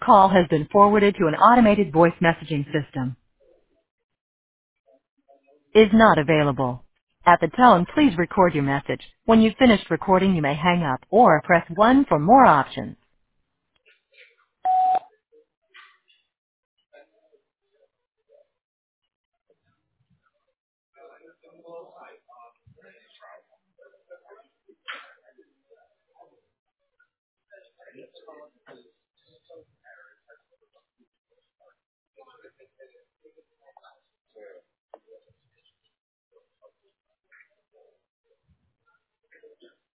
call has been forwarded to an automated voice messaging system. Is not available. At the tone, please record your message. When you've finished recording, you may hang up or press 1 for more options.